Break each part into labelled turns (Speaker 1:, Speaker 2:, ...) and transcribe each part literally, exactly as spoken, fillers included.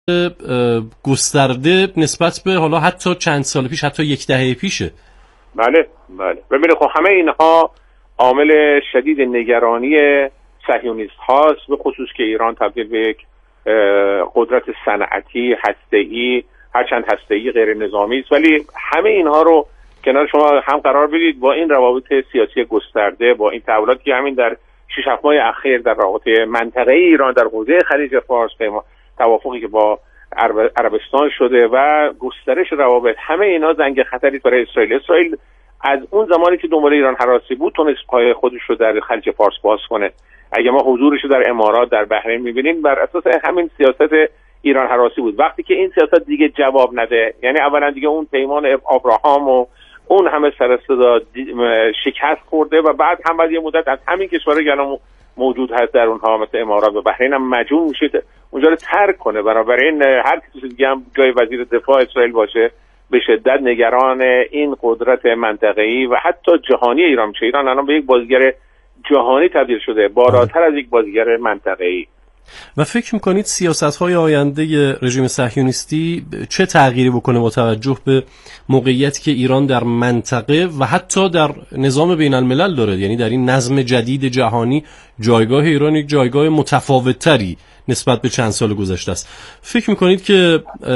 Speaker 1: گسترده نسبت به حالا حتی چند سال پیش، حتی یک دهه پیشه.
Speaker 2: بله بله. ببینید خب همه اینها عامل شدید نگرانی صهیونیست هاست، به خصوص که ایران تبدیل به یک قدرت صنعتی هسته‌ای، هرچند هسته‌ای غیر نظامی است، ولی همه اینها رو کنار شما هم قرار بدید با این روابط سیاسی گسترده، با این تحولاتی که همین در شش هفت ماه اخیر در روابط منطقه ایران در حوزه خلیج فارس، توافقی که با عربستان شده و گسترش روابط، همه اینا زنگ خطری برای اسرائیل. اسرائیل از اون زمانی که دنبال ایران هراسی بود تونست پای خودش رو در خلیج فارس باز کنه. اگه ما حضورش رو در امارات، در بحرین می‌بینیم، بر اساس همین سیاست ایران هراسی بود. وقتی که این سیاست دیگه جواب نده، یعنی اولا دیگه اون پیمان ابراهام و اون همه سر صدا شکست خورده و بعد هم بعد یه مدت از همین کشورها که الان موجود هست در اونها مثل امارات و بحرین هم مجبور میشه اونجا رو ترک کنه. بنابراین هر کسی دیگه هم جای وزیر دفاع اسرائیل باشه به شدت نگران این قدرت منطقه‌ای و حتی جهانی ایران میشه. ایران الان به یک بازیگر جهانی تبدیل شده، بالاتر از یک بازیگر منطقه‌ای.
Speaker 1: و فکر میکنید سیاست‌های آینده رژیم صهیونیستی چه تغییری بکنه با توجه به موقعیتی که ایران در منطقه و حتی در نظام بین الملل داره؟ یعنی در این نظم جدید جهانی جایگاه ایران یک جایگاه متفاوت‌تری نسبت به چند سال گذشته است. فکر میکنید که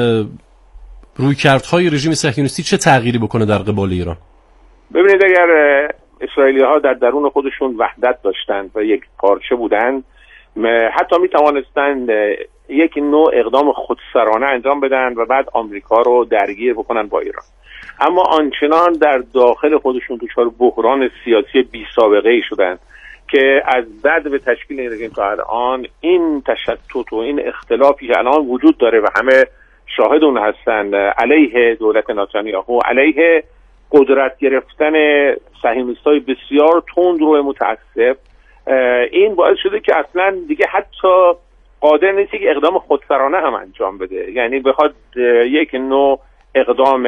Speaker 1: رویکردهای رژیم صهیونیستی چه تغییری بکنه در قبال ایران؟
Speaker 2: ببینید، اگر اسرائیلی‌ها در درون خودشون وحدت داشتند و یک پارچه بودند، حتی می توانستند یک نوع اقدام خودسرانه انجام بدن و بعد آمریکا رو درگیر بکنن با ایران. اما آنچنان در داخل خودشون دچار بحران سیاسی بی سابقه ای شدن که از بعد به تشکیل این رژیم تا الان این تشتت و این اختلافی که الان وجود داره و همه شاهد اون هستن علیه دولت نتانیاهو، علیه قدرت گرفتن صهیونیست‌های بسیار تندرو متعصب، این باعث شده که اصلا دیگه حتی قادر نیست که اقدام خودسرانه هم انجام بده. یعنی بخواد یک نوع اقدام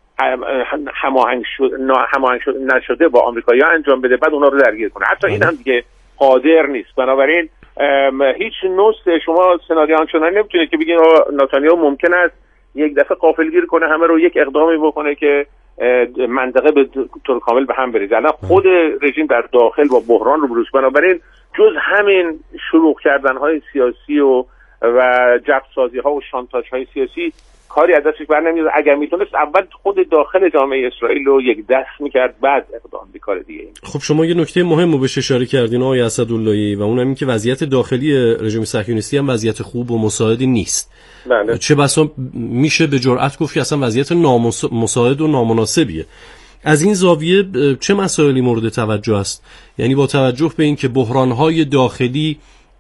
Speaker 2: هماهنگ شده نشده با آمریکایی‌ها انجام بده، بعد اونا رو درگیر کنه. حتی این هم دیگه قادر نیست. بنابراین هیچ نوع شما سناریو آنچنانی نمیتونه که بگین نتانیاهو ممکن است یک دفعه غافلگیر کنه، همه رو یک اقدامی بکنه که منطقه به طور کامل به هم بریزه. الان خود رژیم در داخل با بحران رو بروز. بنابراین جز همین شروع کردن های سیاسی و و جبر سازی ها و شانتاژ های سیاسی کاری از دستش بر نمیاد. اگر میتونست اول خود داخل جامعه اسرائیل رو یک دست میکرد، بعد اقدام به کار دیگه.
Speaker 1: خب شما یه نکته مهم رو بهش اشاره کردین آقای اسداللهی و اون هم این که وضعیت داخلی رژیم صهیونیستی هم وضعیت خوب و مساعدی نیست.
Speaker 2: بله.
Speaker 1: چه بسا میشه به جرئت گفت که اصلا وضعیت نامساعد و نامناسبیه. از این زاویه چه مسائلی مورد توجه است؟ یعنی با توجه به این که بحران‌های داخلی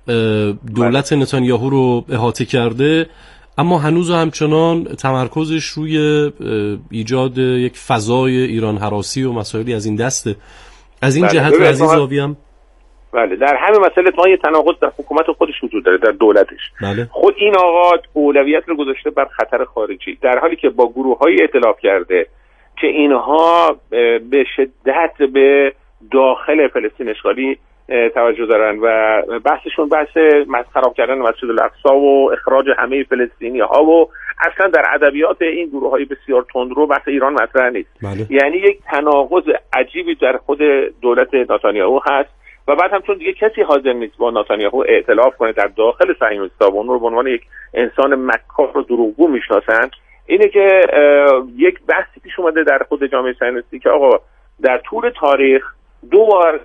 Speaker 1: دولت بله. نتانیاهو رو احاطه کرده، اما هنوز همچنان تمرکزش روی ایجاد یک فضای ایران هراسی و مسائلی از این دسته. از این بله. جهت و از این زاویه هم
Speaker 2: بله، در همه مسئله ما یه تناقض در حکومت خودش وجود داره، در دولتش.
Speaker 1: بله.
Speaker 2: خود این آقا اولویت رو گذاشته بر خطر خارجی، در حالی که با گروه‌های ائتلاف کرده که اینها به شدت به داخل فلسطین اشغالی توجه دارن و بحثشون بحث خراب کردن مسجد الاقصی و اخراج همه فلسطینی‌ها و اصلا در ادبیات این گروه‌های بسیار تندرو بحث ایران مطرح نیست.
Speaker 1: بله.
Speaker 2: یعنی یک تناقض عجیبی در خود دولت نتانیاهو هست و بعد هم چون دیگه کسی حاضر نیست با نتانیاهو ائتلاف کنه در داخل صهیونیست‌ها و اون رو به عنوان یک انسان مکار و دروغگو میشناسن، اینه که یک بحثی پیش اومده در خود جامعه صهیونیستی که آقا در طول تاریخ دو بار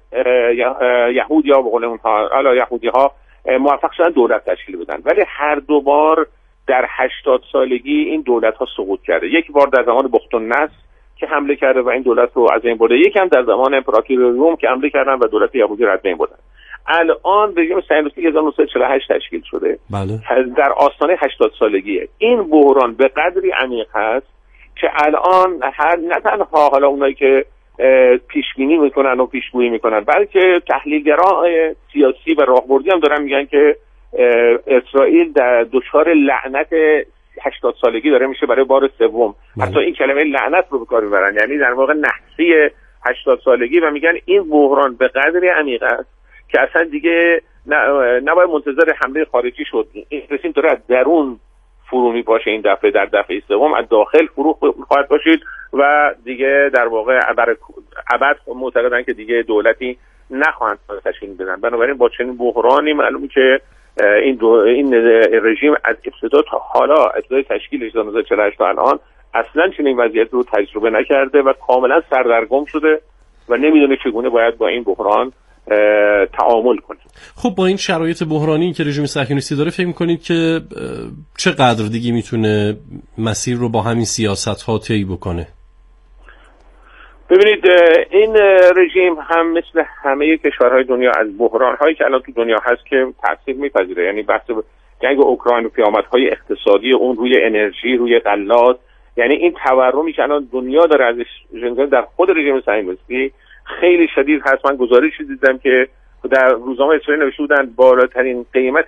Speaker 2: یهودی‌ها به قول اونها الا یهودی‌ها موفق شدن دولت تشکیل بدن، ولی هر دو بار در هشتاد سالگی این دولت‌ها سقوط کرده. یک بار در زمان بخت‌النصر که حمله کرده و این دولت رو از بین برده، یکم در زمان امپراتوری روم که حمله کردن و دولت یهودی رو از بین بردن. الان رژیم صهیونیستی هزار و نهصد و چهل و هشت تشکیل شده.
Speaker 1: بله.
Speaker 2: در آستانه هشتاد سالگیه. این بحران به قدری عمیق هست که الان هر نه تنها حالا اونایی که پیشبینی میکنن و پیشگویی میکنن، بلکه تحلیلگران سیاسی و راهبردی هم دارن میگن که اسرائیل در دچار لعنت هشتاد سالگی داره میشه برای بار سوم. حتی این کلمه لعنت رو به کار میبرن، یعنی در واقع نحسی هشتاد سالگی، و میگن این بحران به قدری عمیق است که اصلا دیگه نباید منتظر حمله خارجی شد. این رژیم داره از درون فرو میپاشه این دفعه، در دفعه سوم از داخل فرو خواهد پاشید و دیگه در واقع برای ابد معتقدن که دیگه دولتی نخواهند تشکیل بدن. بنابراین با چنین بحرانی معلومه که این دو این رژیم از ابتدا تا حالا ابتدای تشکیلش هزار و نهصد و چهل و هشت تا الان اصلا چنین وضعیتی رو تجربه نکرده و کاملا سردرگم شده و نمیدونه چگونه باید با این بحران تعامل کنه.
Speaker 1: خب با این شرایط بحرانی که رژیم صهیونیستی داره فکر می‌کنید که چقدر دیگه میتونه مسیر رو با همین سیاست‌ها طی بکنه؟
Speaker 2: ببینید این رژیم هم مثل همه کشورهای دنیا از بحران‌هایی که الان تو دنیا هست که تاثیر می‌پذیره. یعنی بحث جنگ اوکراین و پیامدهای اقتصادی اون روی انرژی، روی غلات، یعنی این تورمی که الان دنیا داره ازش در خود رژیم صهیونیستی خیلی شدید هست. من گزارشی دیدم که در روزنامه اسرائیل نوشته بودن بالاترین قیمت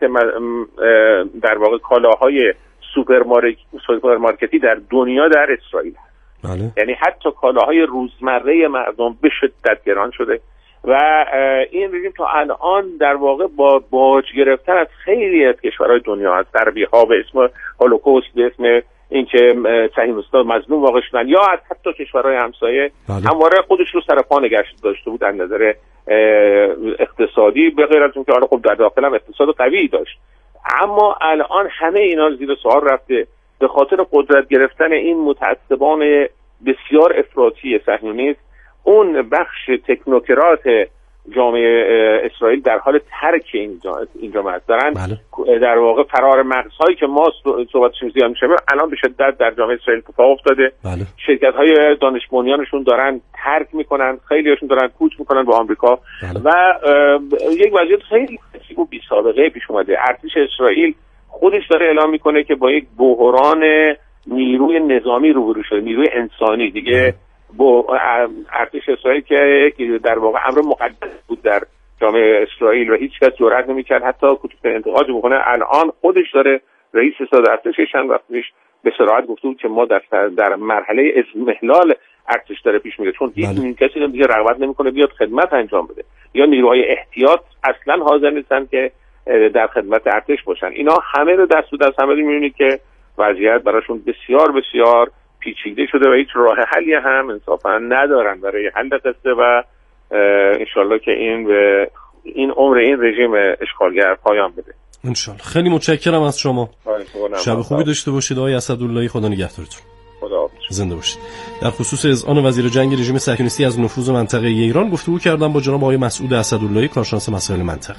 Speaker 2: در واقع کالاهای سوپرمارکتی در دنیا در اسرائیل هست.
Speaker 1: بله.
Speaker 2: یعنی حتی کالاهای روزمره مردم به شدت گران شده و این رژیم تا الان در واقع با باج گرفتن از خیلی از کشورهای دنیا، از غربی‌ها به اسم هولوکوست، به اسم اینکه صهیونیست‌ها مظلوم واقع شدن، یا از حتی کشورهای همسایه همواره خودش رو سر پا نگه داشته بود از نظر اقتصادی، به غیر از اینکه حالا خب در داخل هم اقتصاد قوی داشت. اما الان همه اینا زیر سوال رفته به خاطر قدرت گرفتن این متعصبان بسیار افراطی صهیونیست. اون بخش تکنوکرات جامعه اسرائیل در حال ترک این جامعه است، دارن بله. در واقع فرار مغزهایی که ما صحبتشون زیاد میشه الان به شدت در جامعه اسرائیل اتفاق افتاده.
Speaker 1: بله.
Speaker 2: شرکت‌های دانش بنیانشون دارن ترک میکنن، خیلی‌هاشون دارن کوچ میکنن به آمریکا. بله. و یک وضعیت خیلی عجیب و بی‌سابقه پیش اومده. ارتش اسرائیل خودش داره اعلام میکنه که با یک بحران نیروی نظامی روبرو شده، نیروی انسانی دیگه. بله. با ارتش اسرائیل که در واقع امر مقدس بود در جامعه اسرائیل و هیچ کس جرئت نمی‌کرد حتی کوچکترین انتقاد بکنه، الان خودش داره رئیس ستاد ارتشش چند وقت پیش به صراحت گفته بود که ما در در مرحله اضمحلال ارتش داره پیش میره، چون هیچ بله. کسی دیگه رغبت نمی‌کنه بیاد خدمت انجام بده، یا نیروهای احتیاط اصلا حاضر نیستن که در خدمت ارتش باشن. اینا همه رو دست و دست همه می‌بینید که وضعیت براشون بسیار بسیار پیچیده شده و هیچ راه حلی هم انصافا ندارن برای حل قصه و انشالله که این به این عمر این رژیم اشغالگر پایان بده
Speaker 1: انشالله. خیلی متشکرم از شما. شب خوبی داشته باشید آقای اسداللهی. خدا نگهدارتون.
Speaker 2: خدا
Speaker 1: زنده باشید. در خصوص اذعان وزیر جنگ رژیم صهیونیستی از نفوذ منطقه ایران گفتگو کردم با جناب آقای مسعود اسداللهی، کارشناس مسائل منطقه.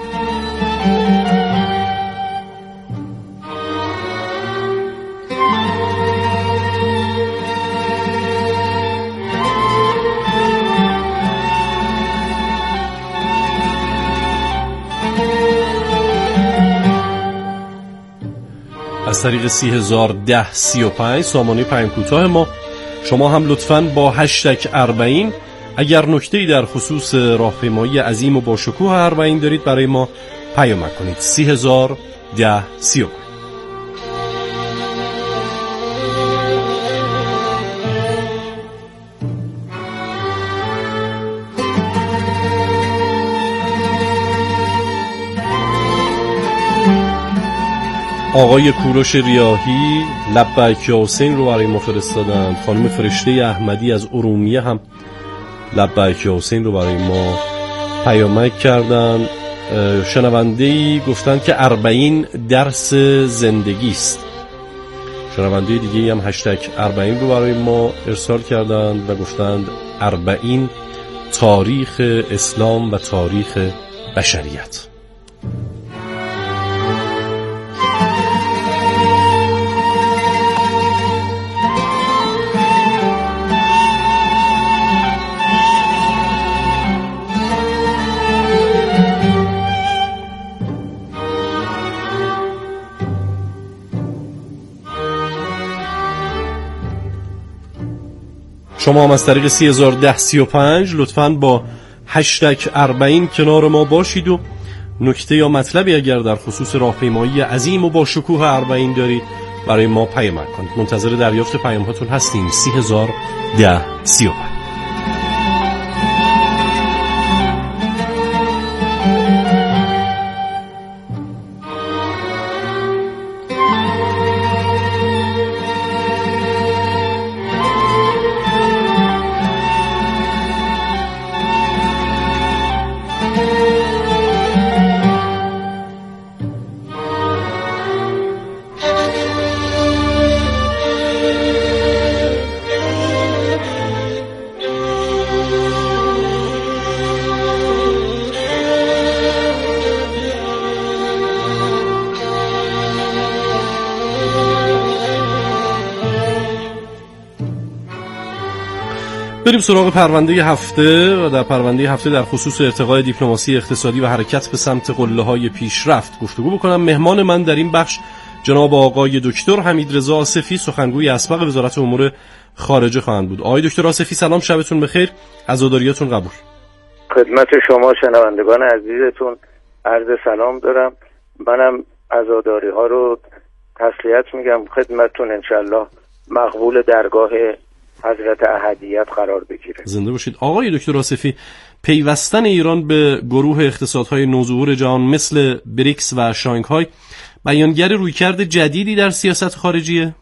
Speaker 1: از طریق سی هزار ده سی و پنج سامانه پیام کوتاه ما شما هم لطفاً با هشتگ اربعین اگر نکته‌ای در خصوص راهپیمایی عظیم و با شکوه اربعین دارید برای ما پیام کنید. سی هزار ده سی و پنج. آقای کوروش ریاحی لبیک یا حسین رو برای ما فرستادند. خانم فرشته احمدی از ارومیه هم لبیک یا حسین رو برای ما پیامک کردن. شنونده‌ای گفتن که اربعین درس زندگی است. شنونده دیگه هم هشتگ اربعین رو برای ما ارسال کردند و گفتند اربعین تاریخ اسلام و تاریخ بشریت. شما هم از طریق سی هزار ده سی و پنج لطفاً با هشتگ اربعین کنار ما باشید و نکته یا مطلبی اگر در خصوص راهپیمایی عظیم و با شکوه اربعین دارید برای ما پیام کنید. منتظر دریافت پیام هاتون هستیم. سی هزار ده سی و پنج. بریم سراغ پرونده هفته و در پرونده هفته در خصوص ارتقای دیپلماسی اقتصادی و حرکت به سمت قله‌های پیشرفت گفتگو بکنم. مهمان من در این بخش جناب آقای دکتر حمیدرضا آصفی، سخنگوی اسبق وزارت امور خارجه خواهند بود. آقای دکتر آصفی سلام، شبتون بخیر، عزاداریاتون قبول.
Speaker 3: خدمت شما شنوندگان عزیزتون عرض سلام دارم. منم عزاداری ها رو تسلیت میگم خدمتتون، انشالله مقبول درگاه حضرت احدیت قرار بگیره.
Speaker 1: زنده باشید. آقای دکتر آصفی، پیوستن ایران به گروه اقتصادهای نوظهور جهان مثل بریکس و شانگهای بیانگر رویکرد جدیدی در سیاست خارجیه؟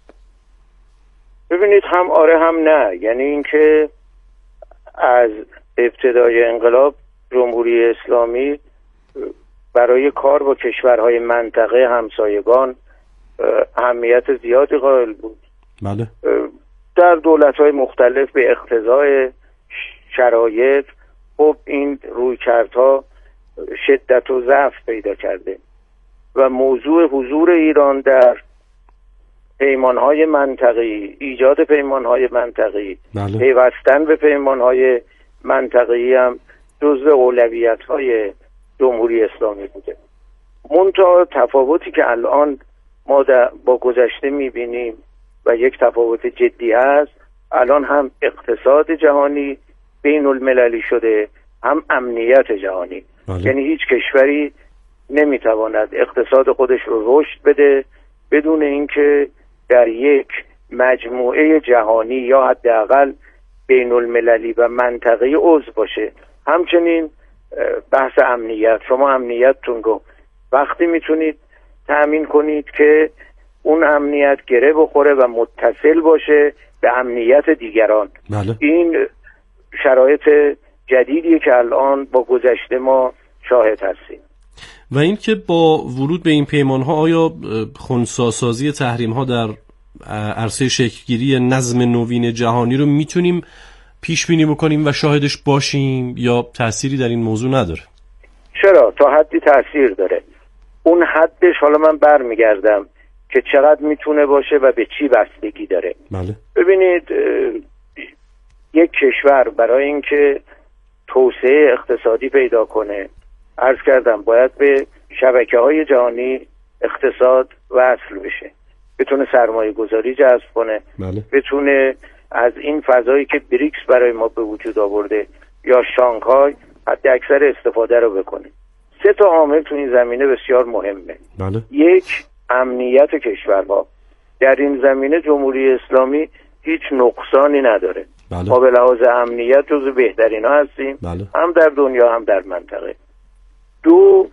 Speaker 3: ببینید، هم آره هم نه. یعنی اینکه از ابتدای انقلاب جمهوری اسلامی برای کار با کشورهای منطقه همسایگان اهمیت زیادی قائل بود.
Speaker 1: بله.
Speaker 3: در دولت‌های مختلف به اقتضای شرایط خب این رویکردها شدت و ضعف پیدا کرده و موضوع حضور ایران در پیمانهای منطقی، ایجاد پیمانهای منطقی،
Speaker 1: بله.
Speaker 3: پیوستن به پیمانهای منطقی هم جزو اولویت‌های جمهوری اسلامی بوده. منتها تفاوتی که الان ما با گذشته می‌بینیم و یک تفاوت جدی هست، الان هم اقتصاد جهانی بین المللی شده، هم امنیت جهانی.
Speaker 1: بله.
Speaker 3: یعنی هیچ کشوری نمیتواند اقتصاد خودش رو رشد بده بدون اینکه در یک مجموعه جهانی یا حداقل بین المللی و منطقه‌ای عضو باشه. همچنین بحث امنیت، شما امنیتتون رو وقتی میتونید تأمین کنید که اون امنیت گره بخوره و متصل باشه به امنیت دیگران.
Speaker 1: بله. این
Speaker 3: شرایط جدیدیه که الان با گذشته ما شاهد هستیم.
Speaker 1: و این که با ورود به این پیمان‌ها آیا خنثی‌سازی تحریم‌ها در عرصه شکل‌گیری نظم نوین جهانی رو میتونیم پیش بینی بکنیم و شاهدش باشیم یا تأثیری در این موضوع نداره؟
Speaker 3: چرا؟ تا حدی تأثیر داره. اون حدش حالا من برمیگردم که چقدر میتونه باشه و به چی بستگی داره.
Speaker 1: بله.
Speaker 3: ببینید، یک کشور برای اینکه توسعه اقتصادی پیدا کنه، عرض کردم باید به شبکه‌های جهانی اقتصاد وصل بشه، بتونه سرمایه گذاری جذب کنه.
Speaker 1: بله.
Speaker 3: بتونه از این فضایی که بریکس برای ما به وجود آورده یا شانگهای حد اکثر استفاده رو بکنه. سه تا عامل تو این زمینه بسیار مهمه.
Speaker 1: بله.
Speaker 3: یک، امنیت کشورها. در این زمینه جمهوری اسلامی هیچ نقصانی نداره.
Speaker 1: بله.
Speaker 3: ما به لحاظ امنیت جزو بهترین ها هستیم.
Speaker 1: بله.
Speaker 3: هم در دنیا هم در منطقه. دو،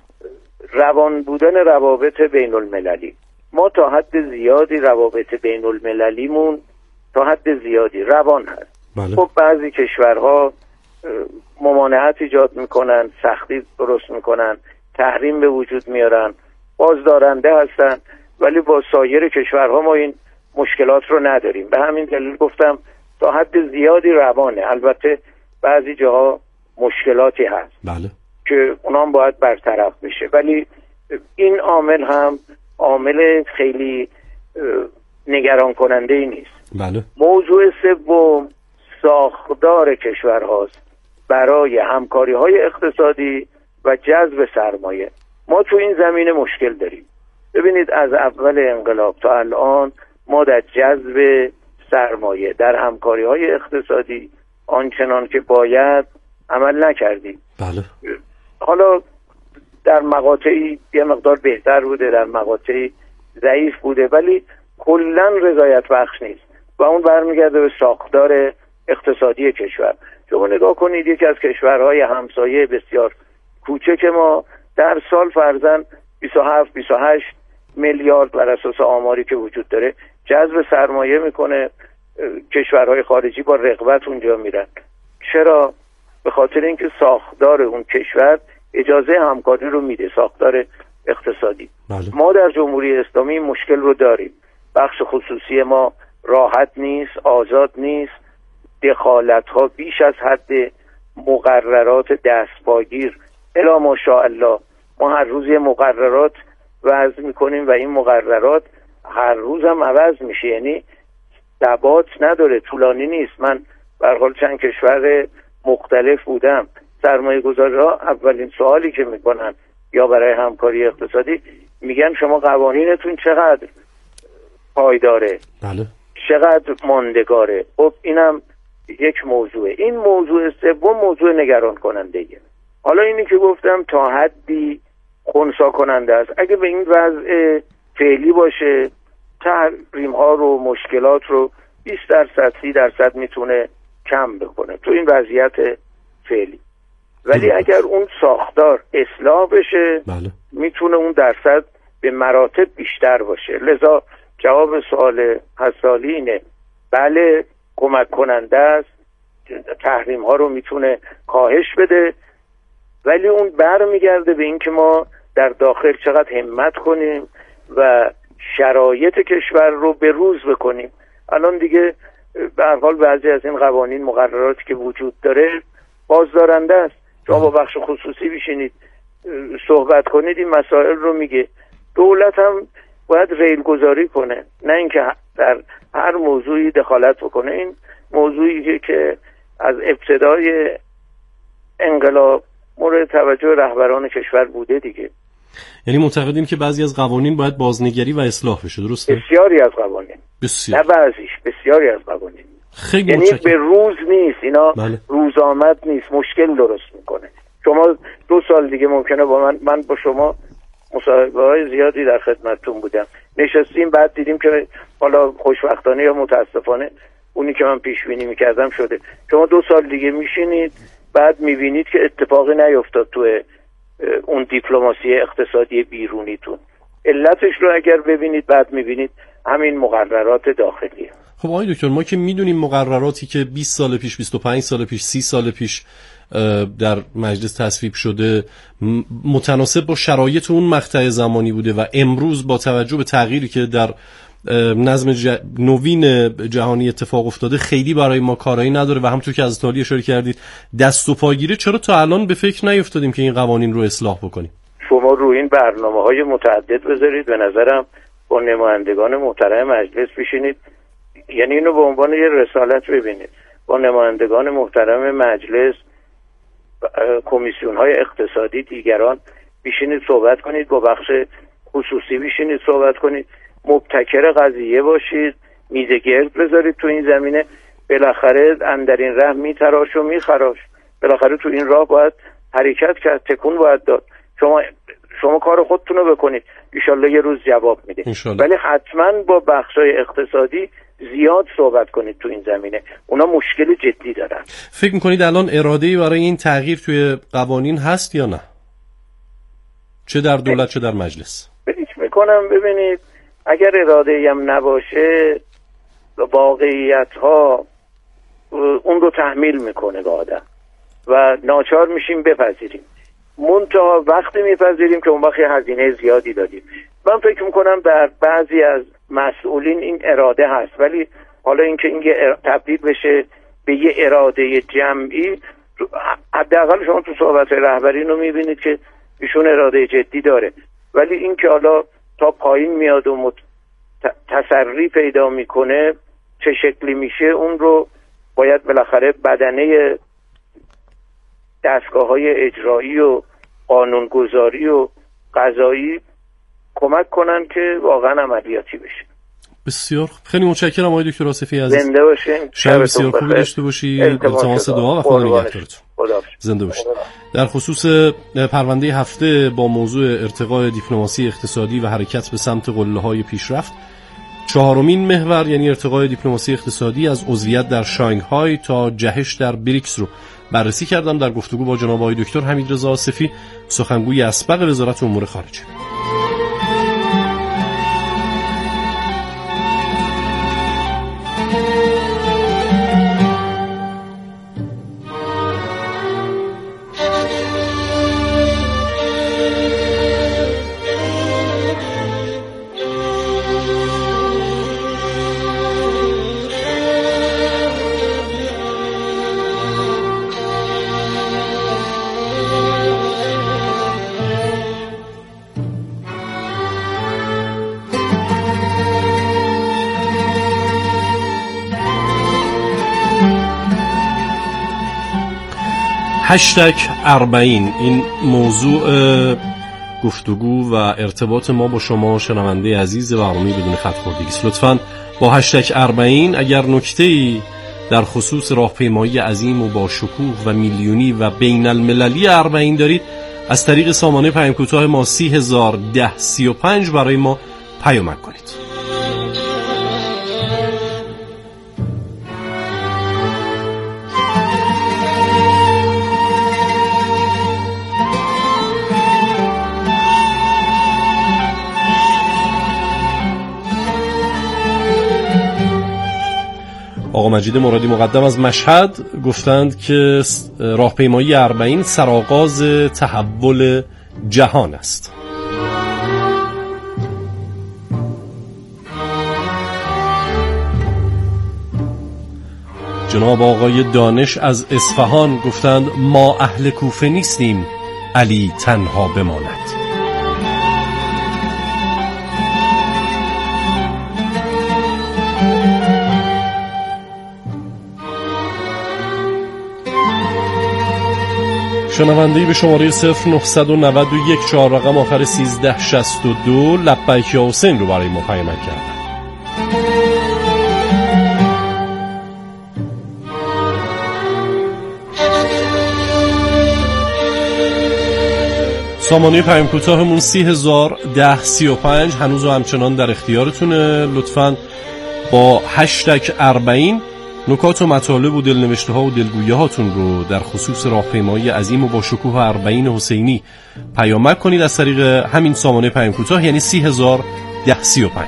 Speaker 3: روان بودن روابط بین المللی. ما تا حد زیادی روابط بین المللیمون تا حد زیادی روان هست.
Speaker 1: بله.
Speaker 3: خب بعضی کشورها ممانعت ایجاد میکنن، سختی درست میکنن، تحریم به وجود میارن، بازدارنده هستن، ولی با سایر کشورها ما این مشکلات رو نداریم. به همین دلیل گفتم تا حد زیادی روانه. البته بعضی جاها مشکلاتی هست.
Speaker 1: بله. که
Speaker 3: اونام باید برطرف بشه، ولی این عامل هم عامل خیلی نگران کننده ای نیست.
Speaker 1: بله.
Speaker 3: موضوع سوم ساختار کشورهاست برای همکاری های اقتصادی و جذب سرمایه. ما تو این زمینه مشکل داریم. ببینید، از اول انقلاب تا الان ما در جذب سرمایه در همکاری های اقتصادی آنچنان که باید عمل نکردیم.
Speaker 1: بله.
Speaker 3: حالا در مقاطعی یه مقدار بهتر بوده، در مقاطعی ضعیف بوده، ولی کلاً رضایت بخش نیست و اون برمیگرده به ساختار اقتصادی کشور. شما نگاه کنید، یکی از کشورهای همسایه بسیار کوچک ما در سال فرضاً بیست و هفت بیست و هشت میلیارد بر اساس آماری که وجود داره جذب سرمایه میکنه. کشورهای خارجی با رغبت اونجا میرن. چرا؟ به خاطر اینکه ساختار اون کشور اجازه همکاری رو میده، ساختار اقتصادی.
Speaker 1: بله. ما
Speaker 3: در جمهوری اسلامی مشکل رو داریم. بخش خصوصی ما راحت نیست، آزاد نیست، دخالت ها بیش از حد، مقررات دستپاگیر الا ماشاءالله. ما هر روز یه مقررات وضع میکنیم و این مقررات هر روز هم عوض میشه، یعنی ثبات نداره، طولانی نیست. من به هر حال چند کشور مختلف بودم، سرمایه گذارها اولین سوالی که میکنن یا برای همکاری اقتصادی میگن شما قوانینتون چقدر پایداره،
Speaker 1: بله. چقدر
Speaker 3: ماندگاره. خب اینم یک موضوعه. این موضوع سوم موضوع نگران کننده ایه. حالا اینی که گفتم تا حدی خنثی کننده است. اگه به این وضع فعلی باشه تحریم ها رو، مشکلات رو بیست درصد سی درصد میتونه کم بکنه تو این وضعیت فعلی. ولی اگر اون ساختار اصلاح بشه
Speaker 1: بله. میتونه
Speaker 3: اون درصد به مراتب بیشتر باشه. لذا جواب سوال حسالی اینه بله کمک کننده است، تحریم ها رو میتونه کاهش بده، ولی اون بر میگرده به این که ما در داخل چقدر همت کنیم و شرایط کشور رو به روز بکنیم. الان دیگه به هر حال بعضی از این قوانین مقرراتی که وجود داره بازدارنده است. شما با بخش خصوصی بشینید صحبت کنید این مسائل رو میگه. دولت هم باید ریل گذاری کنه، نه اینکه در هر موضوعی دخالت بکنه. این موضوعی که از ابتدای انقلاب مورد توجه رهبران کشور بوده دیگه.
Speaker 1: یعنی معتقدین که بعضی از قوانین باید بازنگری و اصلاح بشه، درسته؟
Speaker 3: بسیاری از قوانین،
Speaker 1: بسیار.
Speaker 3: نه بعضیش، بسیاری از قوانین.
Speaker 1: خیلی
Speaker 3: یعنی
Speaker 1: متشکرم.
Speaker 3: به روز نیست اینا. بله. روز آمد نیست، مشکل درست میکنه. شما دو سال دیگه ممکنه با من من با شما مصاحبه های زیادی در خدمتتون بودم، نشستیم بعد دیدیم که حالا خوشبختانه یا متاسفانه اونی که من پیش بینی میکردم شده. شما دو سال دیگه میشینید بعد میبینید که اتفاقی نیفتاد تو اون دیپلماسی اقتصادی بیرونیتون. علتش رو اگر ببینید بعد میبینید همین مقررات داخلیه.
Speaker 1: خب آقای دکتر ما که میدونیم مقرراتی که بیست سال پیش، بیست و پنج سال پیش، سی سال پیش در مجلس تصویب شده متناسب با شرایط اون مقطع زمانی بوده و امروز با توجه به تغییری که در نظم ج... نوین جهانی اتفاق افتاده خیلی برای ما کارایی نداره و همونطور که از تالی اشاره کردید دست و پاگیره، چرا تا الان به فکر نیفتادیم که این قوانین رو اصلاح بکنیم؟
Speaker 3: شما روی این برنامه‌های متعدد بذارید، به نظرم با نمایندگان محترم مجلس بشینید، یعنی اینو به عنوان یه رسالت ببینید، با نمایندگان محترم مجلس، کمیسیون‌های اقتصادی، دیگران بشینید صحبت کنید، با بخش خصوصی بشینید صحبت کنید، مبتکر قضیه باشید، میزه گرد بذارید تو این زمینه. بالاخره اندرین ره میتراش و میخراش، بالاخره تو این راه باید حرکت کرد، تکون باید داد. شما شما کار خودتون رو بکنید، انشالله یه روز جواب میده. ولی حتما با بخشای اقتصادی زیاد صحبت کنید تو این زمینه، اونا مشکل جدی دارن.
Speaker 1: فکر میکنید الان اراده‌ای برای این تغییر توی قوانین هست یا نه؟ چه در دولت چه در مجلس؟
Speaker 3: فکر میکنم ببینید اگر اراده‌ای هم نباشه واقعیت ها اون رو تحمیل میکنه به آدم و ناچار میشیم بپذیریم. منتها وقتی میپذیریم که اون وقت هزینه زیادی دادیم. من فکر میکنم در بعضی از مسئولین این اراده هست، ولی حالا اینکه این تبدیل بشه به یه اراده جمعی، حداقل شما تو صحبت رهبری رو میبینید که ایشون اراده جدی داره، ولی اینکه حالا تا پایین میاد و مت... تسری پیدا میکنه چه شکلی میشه، اون رو باید بالاخره بدنه دستگاه‌های اجرایی و قانونگذاری و قضایی کمک کنن که واقعا عملیاتی بشه.
Speaker 1: بسیار خیلی متشکرم آقای دکتر آصفی عزیز.
Speaker 3: زنده باشین.
Speaker 1: شب بسیار خوبی داشته باشید. التماس دعا و خدا نگهدارتون. زنده باشید. در خصوص پرونده هفته با موضوع ارتقاء دیپلماسی اقتصادی و حرکت به سمت قله‌های پیشرفت، چهارمین محور یعنی ارتقاء دیپلماسی اقتصادی از عضویت در شانگهای تا جهش در بریکس رو بررسی کردم در گفتگو با جناب آقای دکتر حمیدرضا آصفی، سخنگوی اسبق وزارت امور خارجه. هشتگ اربعین این موضوع گفتگو و ارتباط ما با شما شنونده عزیز برنامه بدون خط خوردگی است. لطفاً با هشتگ اربعین اگر نکته‌ای در خصوص راهپیمایی عظیم و با شکوه و میلیونی و بین المللی اربعین دارید، از طریق سامانه پیام کوتاه ما سی هزار ده سی و پنج برای ما پیامک کنید. آقا مجید مرادی مقدم از مشهد گفتند که راهپیمایی اربعین سرآغاز تحول جهان است. جناب آقای دانش از اصفهان گفتند ما اهل کوفه نیستیم، علی تنها بماند. شنونده‌ای به شماره صفر نهصد و نود و یک چهار رقم آخر سیزده شصت و دو لبیک یا حسین رو برای ما پیامک کردن. سامانه پیام کوتاهمون سی هزار ده سی و پنج هنوز و همچنان در اختیارتونه. لطفاً با هشتگ اربعین نکات و مطالب و دلنوشته ها و دلگویه هاتون رو در خصوص راهپیمایی عظیم و با شکوه اربعین حسینی پیامک کنید از طریق همین سامانه پیام کوتاه، یعنی سی هزار ده سی و پنج.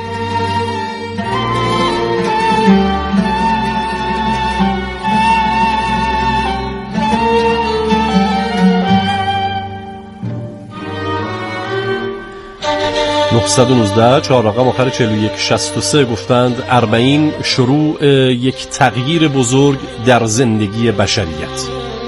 Speaker 1: نهصد و نوزده چهار رقم آخر چهل و یک شصت و سه گفتند اربعین شروع یک تغییر بزرگ در زندگی بشریت.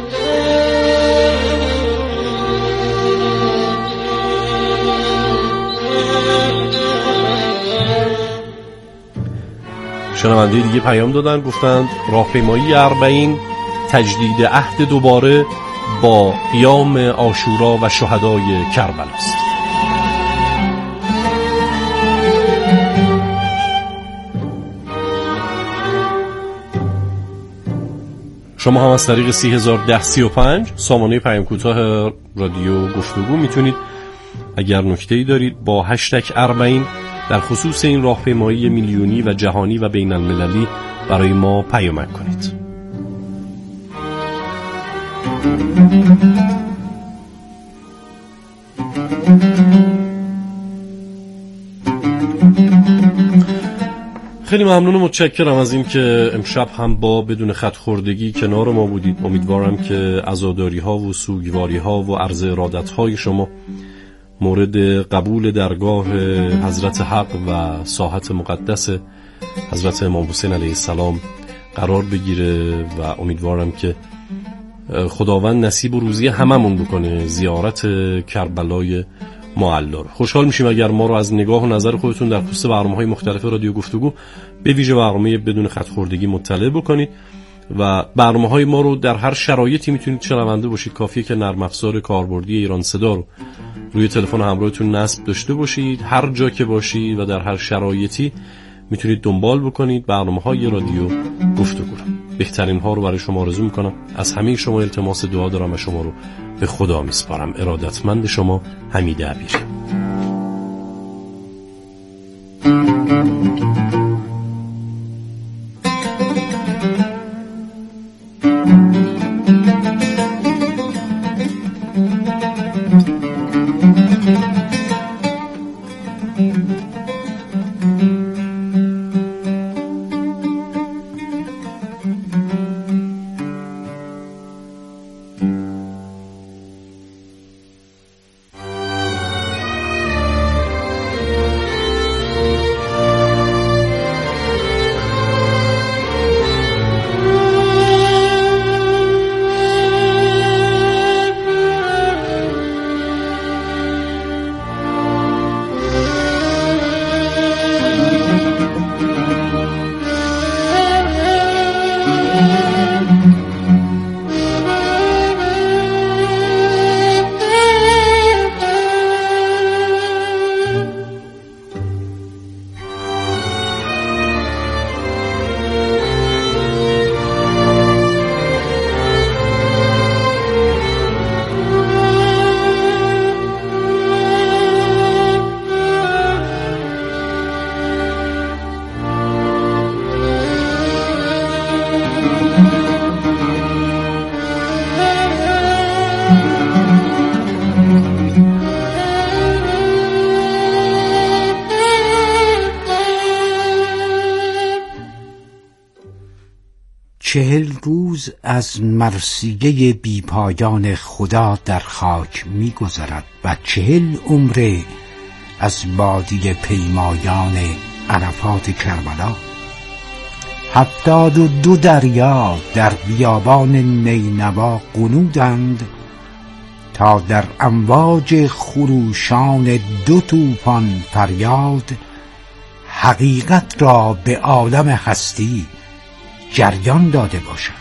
Speaker 1: شنونده دیگه پیام دادن گفتند راهپیمایی اربعین تجدید عهد دوباره با قیام عاشورا و شهدای کربلا است. شما هم از طریق سی هزار ده سی و پنج سامانه پیام کوتاه رادیو گفتگو میتونید اگر نکته‌ای دارید با هشتگ اربعین در خصوص این راهپیمایی میلیونی و جهانی و بین المللی برای ما پیامک کنید. خیلی ممنون و متشکرم از این که امشب هم با بدون خط خوردگی کنار ما بودید. امیدوارم که عزاداری ها و سوگواری ها و عرض ارادت های شما مورد قبول درگاه حضرت حق و ساحت مقدس حضرت امام حسین علیه السلام قرار بگیره و امیدوارم که خداوند نصیب و روزی هممون بکنه زیارت کربلای معلا رو. خوشحال میشیم اگر ما رو از نگاه و نظر خودتون در خصوص برنامه‌های مختلف رادیو گفتگو به ویژه برنامه بدون خط خوردگی مطلع بکنید و برنامه‌های ما رو در هر شرایطی میتونید شنونده باشید. کافیه که نرم افزار کاربردی ایران صدا رو روی تلفن همراهتون نصب داشته باشید. هر جا که باشید و در هر شرایطی میتونید دنبال بکنید برنامه‌های رادیو گفتگو رو. بهترین ها رو برای شما آرزو میکنم. از همه شما التماس دعا دارم و شما رو به خدا میسپارم. ارادتمند شما، حمید عبیری.
Speaker 4: چهل روز از مرثیه بیپایان خدا در خاک می گذرد و چهل عمر از بادی پیمایان عرفات کربلا. هفتاد و دو دریا در بیابان نینوا غنودند تا در امواج خروشان دو طوفان فریاد حقیقت را به عالم هستی جریان داده باشد.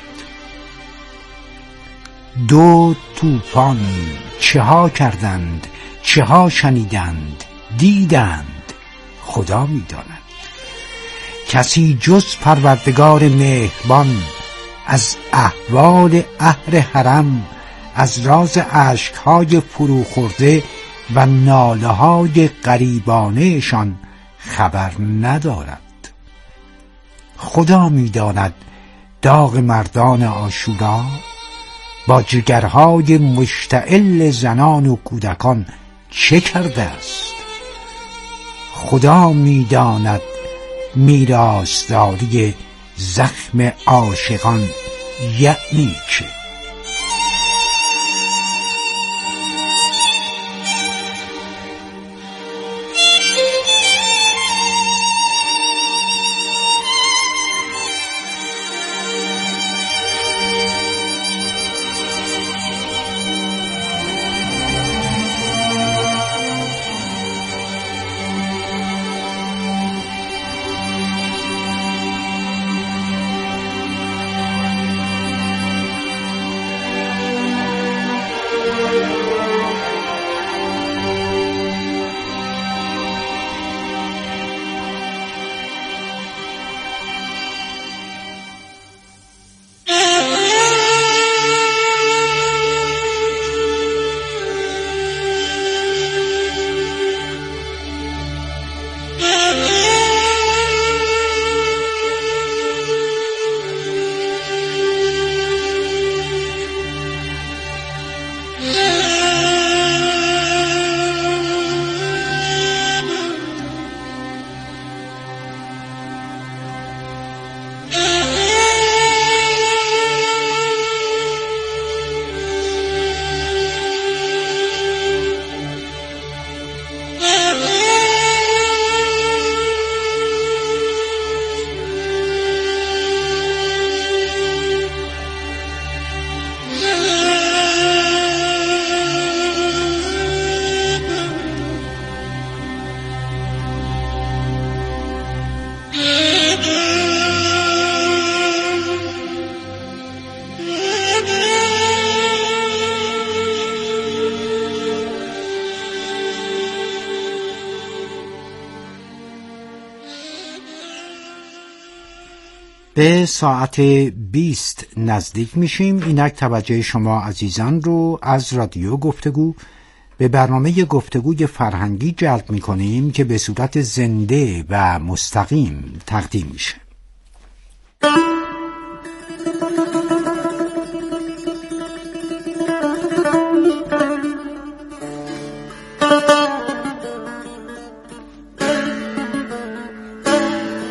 Speaker 4: دو طوفان چه ها کردند، چه ها شنیدند، دیدند، خدا می داند. کسی جز پروردگار مهربان از احوال اهل حرم، از راز اشکهای فروخورده و ناله های غریبانهشان خبر ندارد. خدا می داند داغ مردان عاشورا با جگرهای مشتعل زنان و کودکان چه کرده است. خدا می داند میراثداری زخم عاشقان یعنی چه. به ساعت بیست نزدیک میشیم. اینک توجه شما عزیزان رو از رادیو گفتگو به برنامه گفتگوی فرهنگی جلب میکنیم که به صورت زنده و مستقیم تقدیم میشه.